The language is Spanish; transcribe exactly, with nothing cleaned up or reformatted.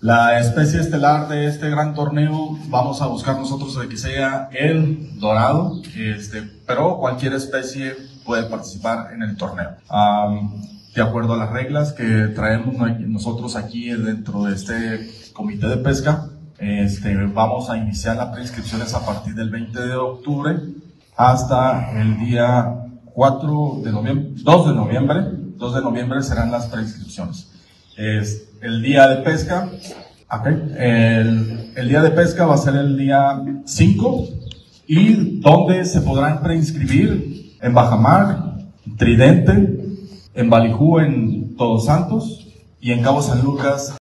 La especie estelar de este gran torneo, vamos a buscar nosotros de que sea el dorado, este, pero cualquier especie puede participar en el torneo. Um, de acuerdo a las reglas que traemos nosotros aquí dentro de este comité de pesca, este, vamos a iniciar las preinscripciones a partir del veinte de octubre hasta el día cuatro de noviembre, dos de noviembre, dos de noviembre serán las preinscripciones. Es el día de pesca, okay. el, el día de pesca va a ser el día cinco, y donde se podrán preinscribir en Bajamar, Tridente, en Ballyhoo, en Todos Santos, y en Cabo San Lucas.